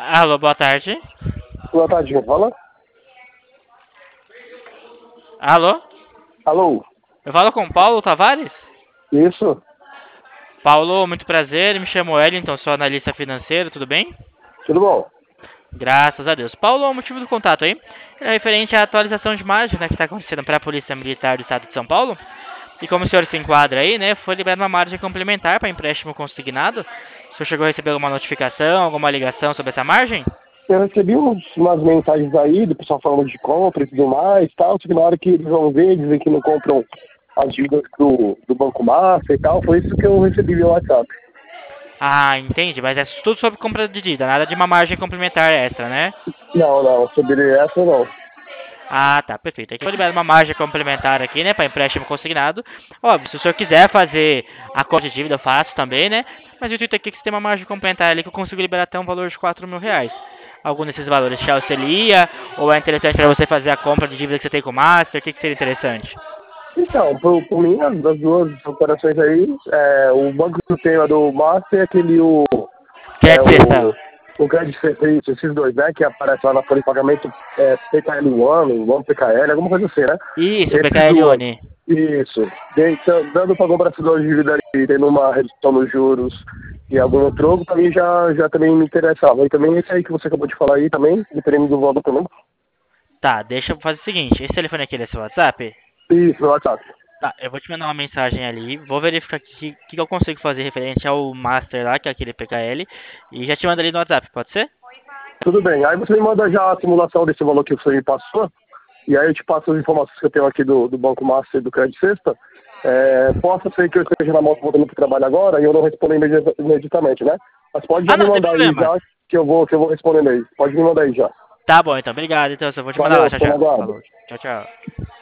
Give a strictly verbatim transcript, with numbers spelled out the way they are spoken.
Alô, boa tarde. Boa tarde, quem fala? Alô? Alô? Eu falo com Paulo Tavares? Isso? Paulo, muito prazer. Me chamo Wellington, sou analista financeiro, tudo bem? Tudo bom? Graças a Deus. Paulo, o motivo do contato aí é referente à atualização de margem, né, que está acontecendo para a Polícia Militar do Estado de São Paulo. E como o senhor se enquadra aí, né, foi liberada uma margem complementar para empréstimo consignado. O senhor chegou a receber alguma notificação, alguma ligação sobre essa margem? Eu recebi uns, umas mensagens aí do pessoal falando de compra e tudo mais e tal, só que na hora que eles vão ver, dizem que não compram as dívidas do, do Banco Mafra e tal, foi isso que eu recebi via WhatsApp. Ah, entendi, mas é tudo sobre compra de dívida, nada de uma margem complementar extra, né? Não, não, sobre essa não. Ah, tá, perfeito. Aqui eu vou liberar uma margem complementar aqui, né, para empréstimo consignado. Óbvio, se o senhor quiser fazer a cota de dívida, eu faço também, né? Mas o intuito aqui é que você tem uma margem complementar ali que eu consigo liberar até um valor de quatro mil reais. Algum desses valores te auxilia? Ou é interessante para você fazer a compra de dívida que você tem com o Master? O que, que seria interessante? Então, por, por mim, as, das duas operações aí, é, o banco que eu tenho é do Master e aquele, o, é, Crédito o, sexta. o crédito serviço, esses dois, né, que aparece lá na folha de pagamento, é, P K L um, One P K L, alguma coisa assim, né? Isso, Esses P K L duas. Uni. Isso. De- então, dando para comprador de dívida e tendo uma redução nos juros e algum troco, para mim já, já também me interessava. E também esse aí que você acabou de falar aí também, dependendo do valor também. Tá, deixa eu fazer o seguinte. Esse telefone aqui é seu WhatsApp? Isso, no WhatsApp. Tá, eu vou te mandar uma mensagem ali, vou verificar o que, que eu consigo fazer referente ao Master lá, que é aquele P K L, e já te mando ali no WhatsApp, pode ser? Tudo bem. Aí você me manda já a simulação desse valor que você me passou, e aí eu te passo as informações que eu tenho aqui do, do Banco Master e do Crédito Sexta. É, possa ser que eu esteja na moto voltando para o trabalho agora e eu não respondo imedi- imediatamente, né? Mas pode já Ah, me não, sem mandar aí problema. já que eu vou, que eu vou respondendo aí. Pode me mandar aí já. Tá bom, então, obrigado. Então, eu vou te mandar lá, Valeu, tchau, estou no tchau. aguardo. Falou, tchau, tchau.